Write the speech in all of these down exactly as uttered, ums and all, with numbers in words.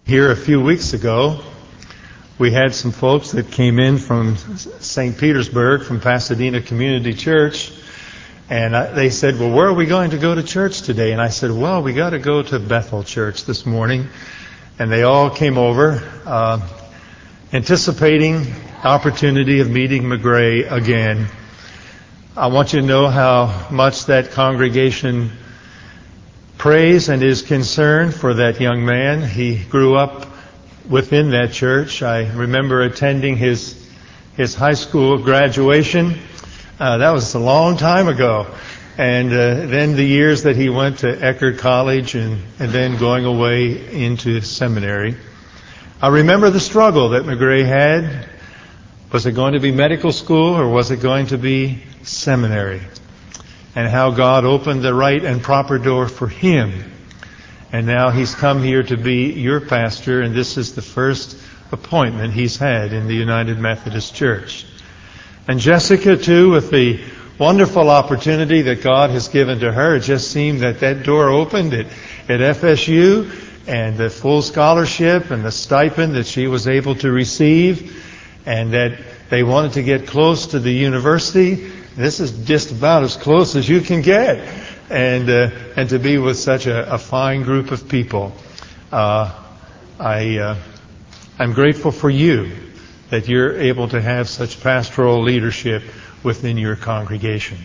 Here a few weeks ago, we had some folks that came in from Saint Petersburg, from Pasadena Community Church, and I, they said, well, where are we going to go to church today? And I said, well, we got to go to Bethel Church this morning. And they all came over, uh, anticipating the opportunity of meeting McGray again. I want you to know how much that congregation prays and is concerned for that young man. He grew up within that church. I remember attending his his high school graduation. Uh, that was a long time ago. And uh, then the years that he went to Eckerd College and, and then going away into seminary. I remember the struggle that McGray had. Was it going to be medical school or was it going to be seminary? And how God opened the right and proper door for him. And now he's come here to be your pastor, and this is the first appointment he's had in the United Methodist Church. And Jessica, too, with the wonderful opportunity that God has given to her, it just seemed that that door opened at, at F S U, and the full scholarship and the stipend that she was able to receive, and that they wanted to get close to the university. This is just about as close as you can get, and uh, and to be with such a, a fine group of people. Uh, I uh, I'm grateful for you that you're able to have such pastoral leadership within your congregation.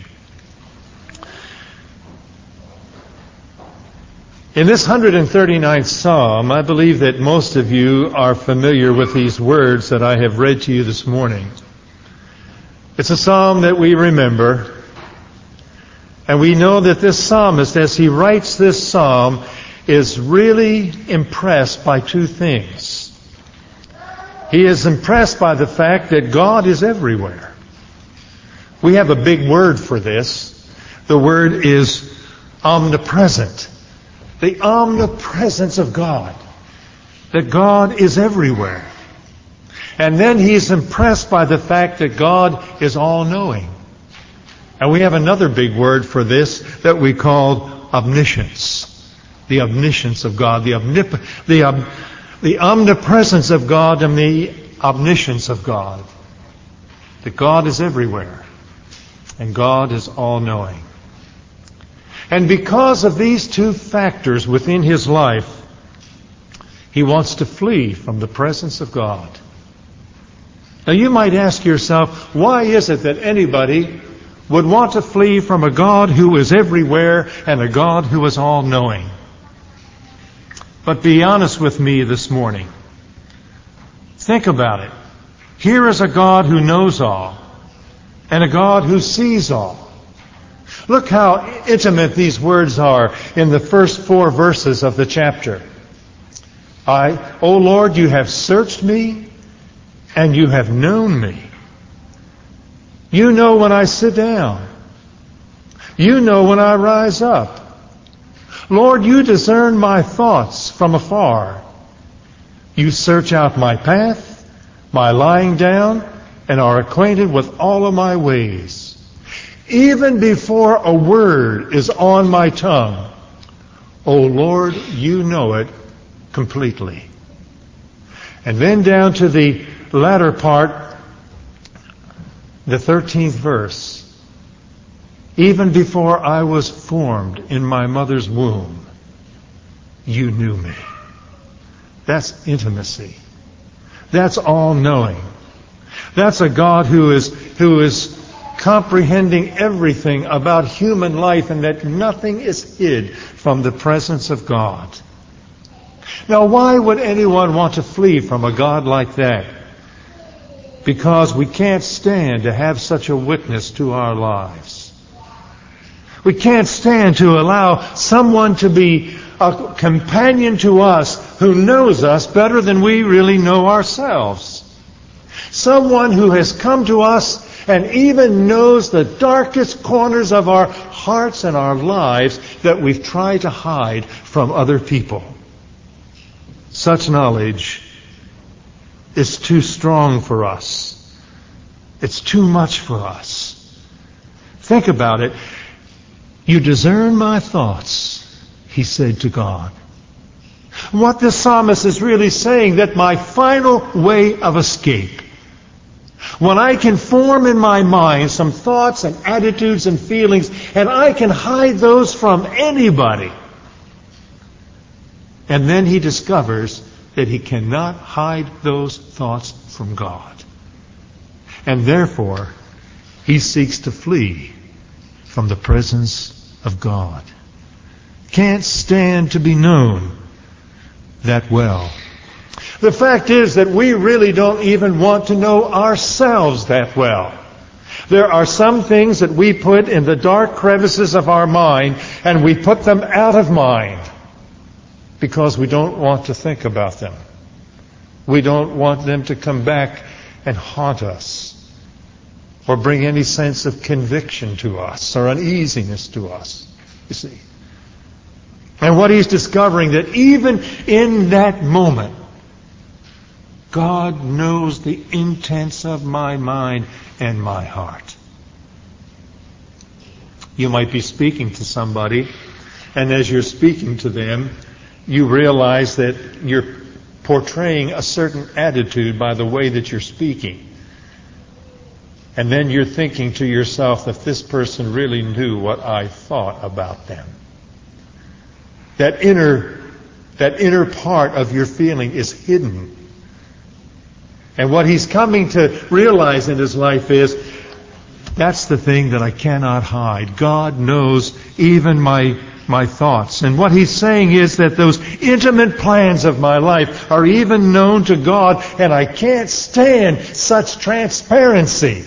In this one hundred thirty-ninth Psalm, I believe that most of you are familiar with these words that I have read to you this morning. It's a psalm that we remember, and we know that this psalmist, as he writes this psalm, is really impressed by two things. He is impressed by the fact that God is everywhere. We have a big word for this. The word is omnipresent. The omnipresence of God. That God is everywhere. And then he's impressed by the fact that God is all-knowing. And we have another big word for this that we call omniscience. The omniscience of God, the, omnip- the, um, the omnipresence of God and the omniscience of God. That God is everywhere. And God is all-knowing. And because of these two factors within his life, he wants to flee from the presence of God. Now you might ask yourself, why is it that anybody would want to flee from a God who is everywhere and a God who is all-knowing? But be honest with me this morning. Think about it. Here is a God who knows all and a God who sees all. Look how intimate these words are in the first four verses of the chapter. I, O Lord, you have searched me and you have known me. You know when I sit down. You know when I rise up. Lord, you discern my thoughts from afar. You search out my path, my lying down, and are acquainted with all of my ways. Even before a word is on my tongue, O Lord, you know it completely. And then down to the latter part, the thirteenth verse. Even before I was formed in my mother's womb, you knew me. That's intimacy. That's all-knowing. That's a God who is, who is comprehending everything about human life, and that nothing is hid from the presence of God. Now, why would anyone want to flee from a God like that? Because we can't stand to have such a witness to our lives. We can't stand to allow someone to be a companion to us who knows us better than we really know ourselves. Someone who has come to us and even knows the darkest corners of our hearts and our lives that we've tried to hide from other people. Such knowledge is too strong for us. It's too much for us. Think about it. You discern my thoughts, he said to God. What the psalmist is really saying, that my final way of escape, when I can form in my mind some thoughts and attitudes and feelings, and I can hide those from anybody, and then he discovers that he cannot hide those thoughts from God. And therefore, he seeks to flee from the presence of God. Can't stand to be known that well. The fact is that we really don't even want to know ourselves that well. There are some things that we put in the dark crevices of our mind, and we put them out of mind because we don't want to think about them. We don't want them to come back and haunt us or bring any sense of conviction to us or uneasiness to us, you see. And what he's discovering, that even in that moment, God knows the intents of my mind and my heart. You might be speaking to somebody, and as you're speaking to them, you realize that you're portraying a certain attitude by the way that you're speaking. And then you're thinking to yourself, if this person really knew what I thought about them. That inner, that inner part of your feeling is hidden. And what he's coming to realize in his life is, that's the thing that I cannot hide. God knows even my, my thoughts. And what he's saying is that those intimate plans of my life are even known to God, and I can't stand such transparency.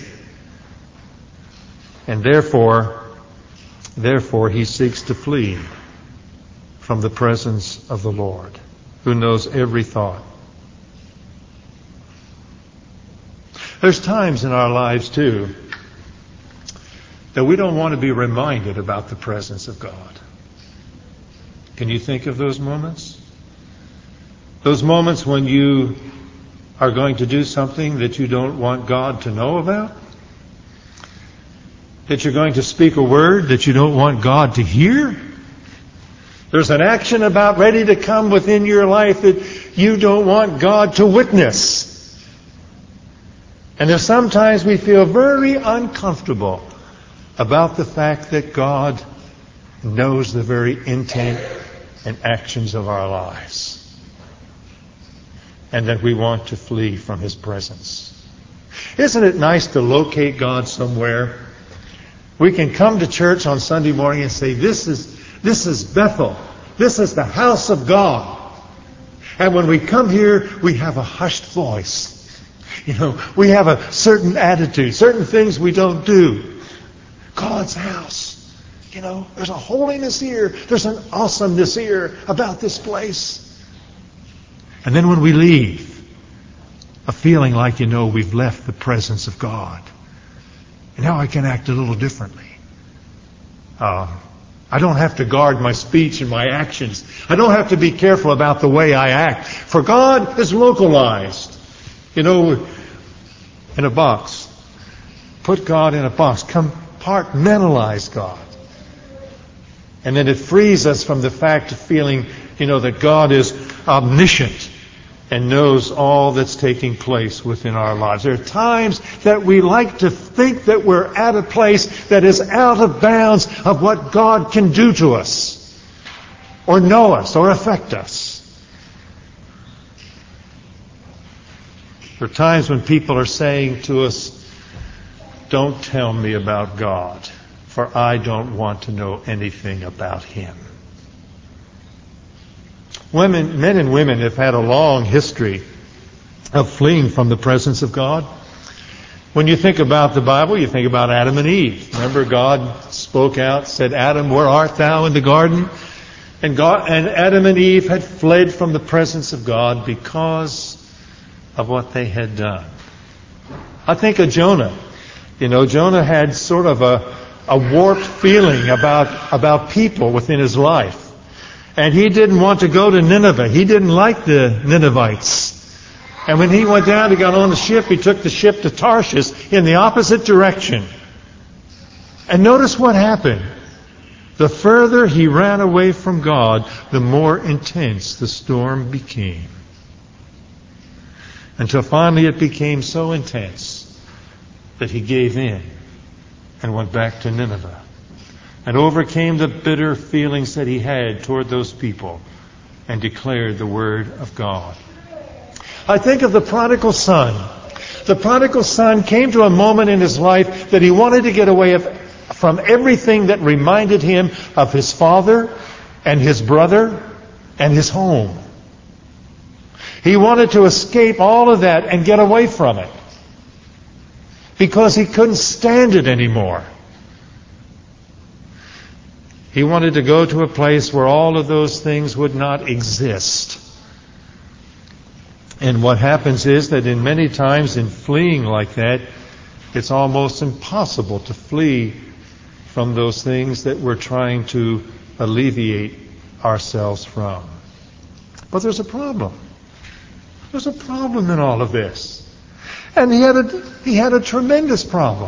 And therefore, therefore he seeks to flee from the presence of the Lord, who knows every thought. There's times in our lives, too, that we don't want to be reminded about the presence of God. Can you think of those moments? Those moments when you are going to do something that you don't want God to know about? That you're going to speak a word that you don't want God to hear? There's an action about ready to come within your life that you don't want God to witness. And there's sometimes we feel very uncomfortable about the fact that God knows the very intent and actions of our lives. And that we want to flee from His presence. Isn't it nice to locate God somewhere? We can come to church on Sunday morning and say, this is, this is Bethel. This is the house of God. And when we come here, we have a hushed voice. You know, we have a certain attitude, certain things we don't do. God's house. You know, there's a holiness here. There's an awesomeness here about this place. And then when we leave, a feeling like, you know, we've left the presence of God. And now I can act a little differently. Uh, I don't have to guard my speech and my actions. I don't have to be careful about the way I act. For God is localized. You know, in a box. Put God in a box. Compartmentalize God. And then it frees us from the fact of feeling, you know, that God is omniscient and knows all that's taking place within our lives. There are times that we like to think that we're at a place that is out of bounds of what God can do to us, or know us, or affect us. There are times when people are saying to us, don't tell me about God, for I don't want to know anything about Him. Women, men and women have had a long history of fleeing from the presence of God. When you think about the Bible, you think about Adam and Eve. Remember, God spoke out, said, Adam, where art thou in the garden? And God, and Adam and Eve had fled from the presence of God because of what they had done. I think of Jonah. You know, Jonah had sort of a, a warped feeling about, about people within his life. And he didn't want to go to Nineveh. He didn't like the Ninevites. And when he went down, he got on the ship, he took the ship to Tarshish in the opposite direction. And notice what happened. The further he ran away from God, the more intense the storm became. Until finally it became so intense that he gave in and went back to Nineveh and overcame the bitter feelings that he had toward those people and declared the word of God. I think of the prodigal son. The prodigal son came to a moment in his life that he wanted to get away from everything that reminded him of his father and his brother and his home. He wanted to escape all of that and get away from it because he couldn't stand it anymore. He wanted to go to a place where all of those things would not exist. And what happens is that in many times in fleeing like that, it's almost impossible to flee from those things that we're trying to alleviate ourselves from. But there's a problem. There's a problem in all of this. And he had a, he had a tremendous problem.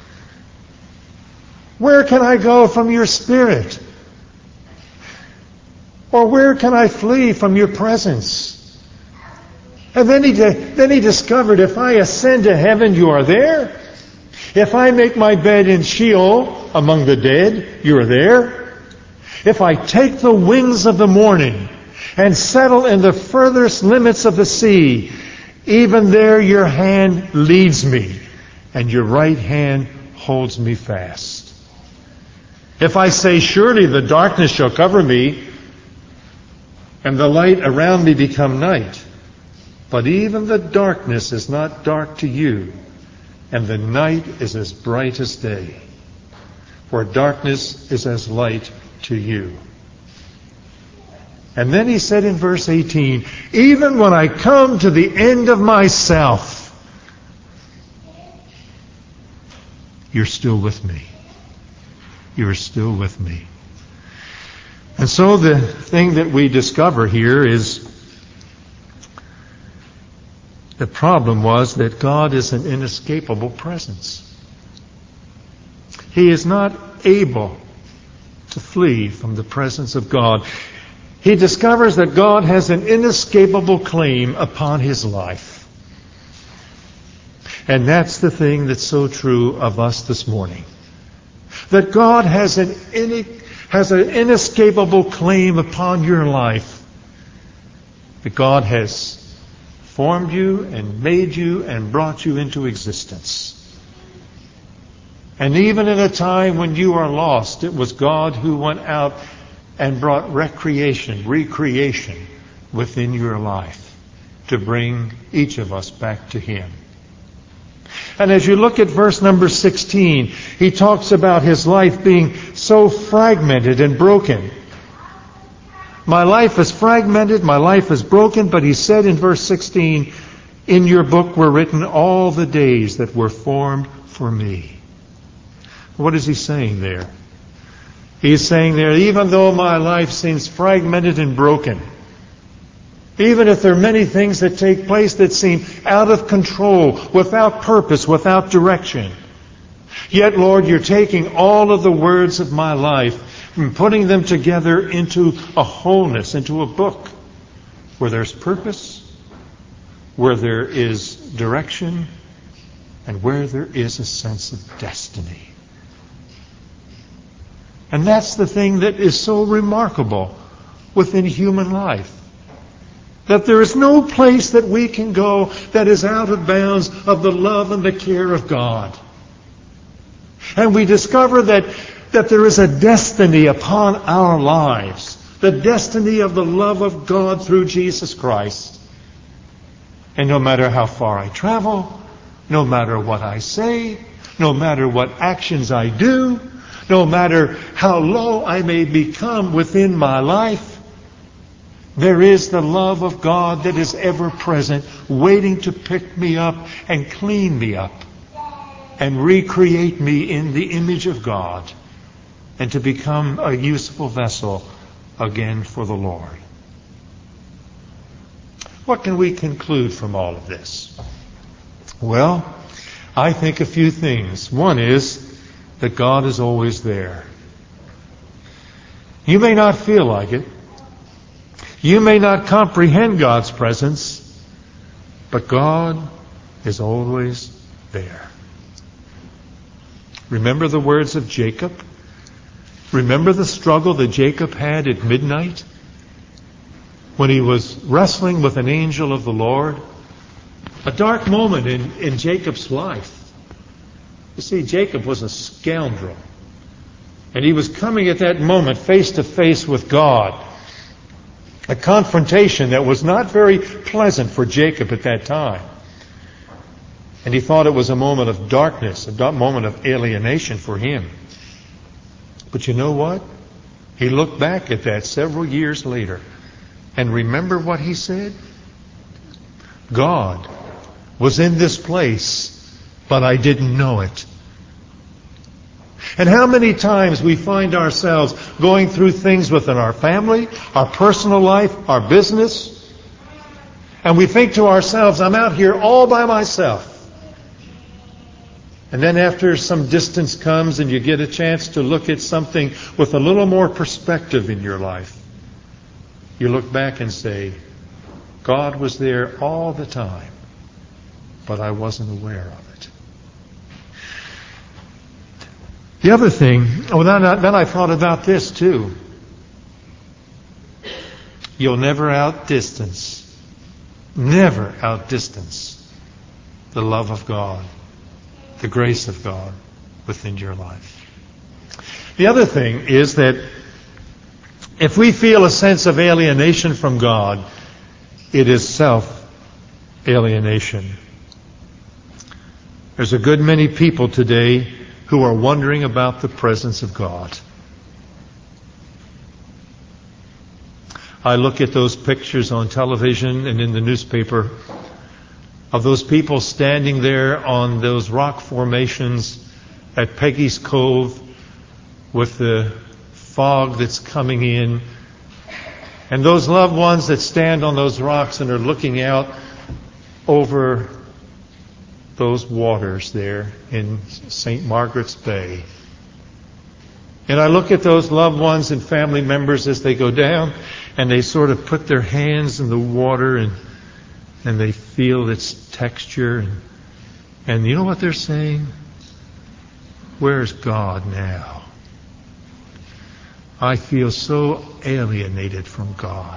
Where can I go from your Spirit? Or where can I flee from your presence? And then he, then he discovered, if I ascend to heaven, you are there. If I make my bed in Sheol among the dead, you are there. If I take the wings of the morning and settle in the furthest limits of the sea, even there your hand leads me, and your right hand holds me fast. If I say, surely the darkness shall cover me, and the light around me become night, but even the darkness is not dark to you, and the night is as bright as day, for darkness is as light to you. And then he said in verse eighteen, even when I come to the end of myself, you're still with me. You're still with me. And so the thing that we discover here is the problem was that God is an inescapable presence. He is not able to flee from the presence of God. He discovers that God has an inescapable claim upon his life. And that's the thing that's so true of us this morning. That God has an, in, has an inescapable claim upon your life. That God has formed you and made you and brought you into existence. And even in a time when you are lost, it was God who went out and brought recreation, recreation within your life to bring each of us back to him. And as you look at verse number sixteen, he talks about his life being so fragmented and broken. My life is fragmented, my life is broken, but he said in verse sixteen, in your book were written all the days that were formed for me. What is he saying there? He's saying there, even though my life seems fragmented and broken, even if there are many things that take place that seem out of control, without purpose, without direction, yet, Lord, you're taking all of the words of my life and putting them together into a wholeness, into a book where there's purpose, where there is direction, and where there is a sense of destiny. And that's the thing that is so remarkable within human life. That there is no place that we can go that is out of bounds of the love and the care of God. And we discover that, that there is a destiny upon our lives. The destiny of the love of God through Jesus Christ. And no matter how far I travel, no matter what I say, no matter what actions I do, no matter how low I may become within my life, there is the love of God that is ever present, waiting to pick me up and clean me up and recreate me in the image of God and to become a useful vessel again for the Lord. What can we conclude from all of this? Well, I think a few things. One is that God is always there. You may not feel like it. You may not comprehend God's presence, but God is always there. Remember the words of Jacob? Remember the struggle that Jacob had at midnight when he was wrestling with an angel of the Lord? A dark moment in, in Jacob's life. You see, Jacob was a scoundrel. And he was coming at that moment face to face with God. A confrontation that was not very pleasant for Jacob at that time. And he thought it was a moment of darkness, a moment of alienation for him. But you know what? He looked back at that several years later. And remember what he said? God was in this place, but I didn't know it. And how many times we find ourselves going through things within our family, our personal life, our business, and we think to ourselves, I'm out here all by myself. And then after some distance comes and you get a chance to look at something with a little more perspective in your life, you look back and say, God was there all the time, but I wasn't aware of it. The other thing, oh, then I, then I thought about this too. You'll never outdistance, never outdistance the love of God, the grace of God within your life. The other thing is that if we feel a sense of alienation from God, it is self-alienation. There's a good many people today who are wondering about the presence of God. I look at those pictures on television and in the newspaper of those people standing there on those rock formations at Peggy's Cove with the fog that's coming in, and those loved ones that stand on those rocks and are looking out over those waters there in Saint Margaret's Bay. And I look at those loved ones and family members as they go down, and they sort of put their hands in the water and and they feel its texture. And, and you know what they're saying? Where's God now? I feel so alienated from God.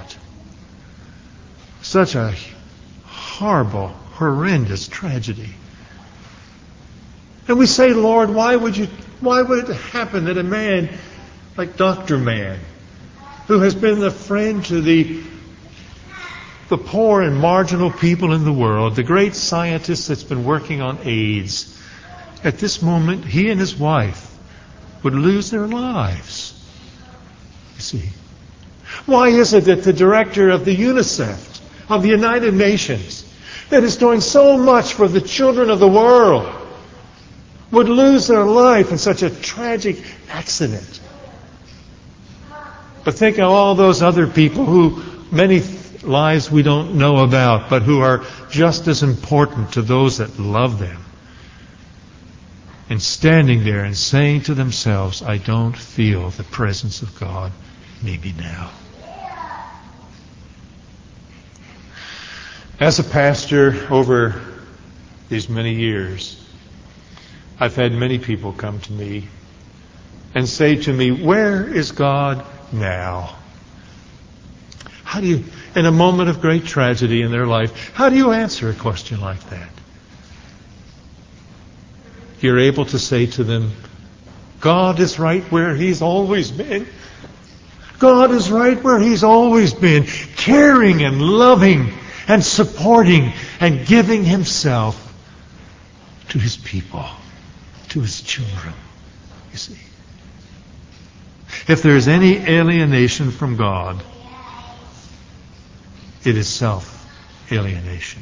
Such a horrible, horrendous tragedy. And we say, Lord, why would you, why would it happen that a man like Doctor Mann, who has been the friend to the, the poor and marginal people in the world, the great scientist that's been working on AIDS, at this moment, he and his wife would lose their lives. You see. Why is it that the director of the UNICEF, of the United Nations, that is doing so much for the children of the world, would lose their life in such a tragic accident? But think of all those other people who, many lives we don't know about, but who are just as important to those that love them. And standing there and saying to themselves, I don't feel the presence of God, maybe now. As a pastor over these many years, I've had many people come to me and say to me, where is God now? How do you, in a moment of great tragedy in their life, how do you answer a question like that? You're able to say to them, God is right where He's always been. God is right where He's always been, caring and loving and supporting and giving Himself to His people, to His children, you see. If there's any alienation from God, it is self-alienation.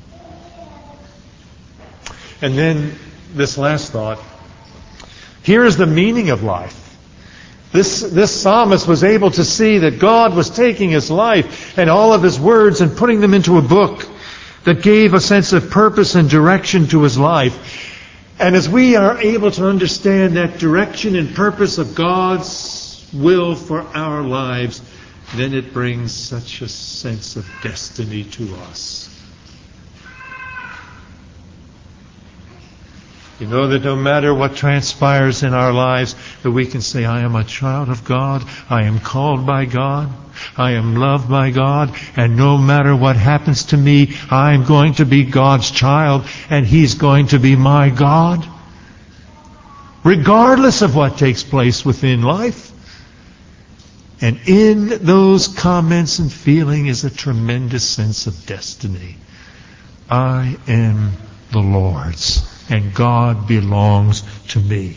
And then this last thought. Here is the meaning of life. This, this psalmist was able to see that God was taking his life and all of his words and putting them into a book that gave a sense of purpose and direction to his life. And as we are able to understand that direction and purpose of God's will for our lives, then it brings such a sense of destiny to us. You know that no matter what transpires in our lives, that we can say, I am a child of God, I am called by God, I am loved by God, and no matter what happens to me, I am going to be God's child, and He's going to be my God, regardless of what takes place within life. And in those comments and feeling is a tremendous sense of destiny. I am the Lord's, and God belongs to me.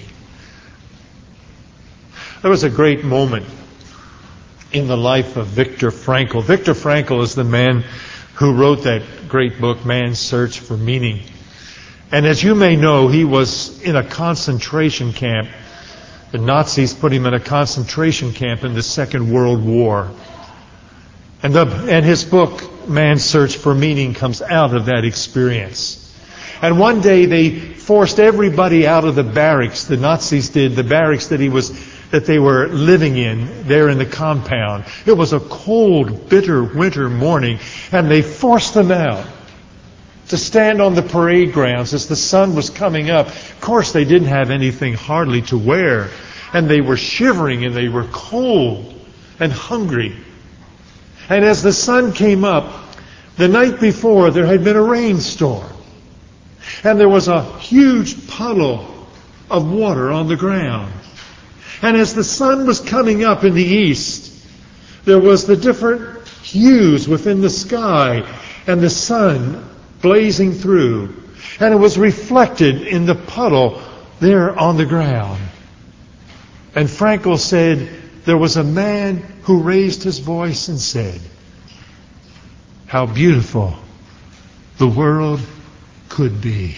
There was a great moment in the life of Viktor Frankl. Viktor Frankl is the man who wrote that great book, Man's Search for Meaning. And as you may know, he was in a concentration camp. The Nazis put him in a concentration camp in the Second World War. And, the, and his book, Man's Search for Meaning, comes out of that experience. And one day they forced everybody out of the barracks. The Nazis did, the barracks that he was, that they were living in there in the compound. It was a cold, bitter winter morning, and they forced them out to stand on the parade grounds as the sun was coming up. Of course, they didn't have anything hardly to wear, and they were shivering and they were cold and hungry. And as the sun came up, the night before there had been a rainstorm. And there was a huge puddle of water on the ground. And as the sun was coming up in the east, there was the different hues within the sky and the sun blazing through. And it was reflected in the puddle there on the ground. And Frankl said, there was a man who raised his voice and said, how beautiful the world could be.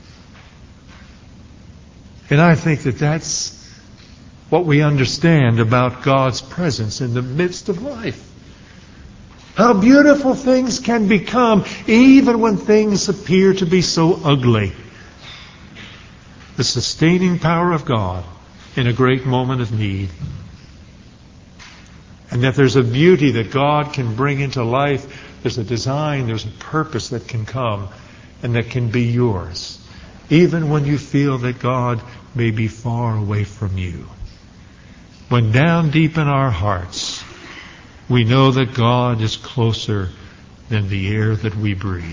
And I think that that's what we understand about God's presence in the midst of life. How beautiful things can become even when things appear to be so ugly. The sustaining power of God in a great moment of need. And that there's a beauty that God can bring into life. There's a design, there's a purpose that can come and that can be yours, even when you feel that God may be far away from you. When down deep in our hearts, we know that God is closer than the air that we breathe.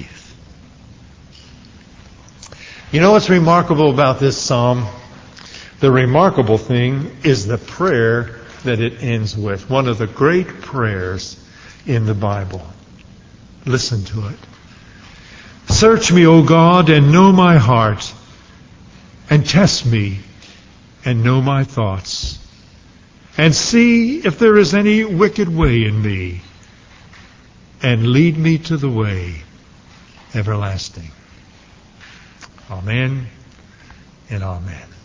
You know what's remarkable about this psalm? The remarkable thing is the prayer that it ends with. One of the great prayers in the Bible. Listen to it. Search me, O God, and know my heart, and test me, and know my thoughts, and see if there is any wicked way in me, and lead me to the way everlasting. Amen and amen.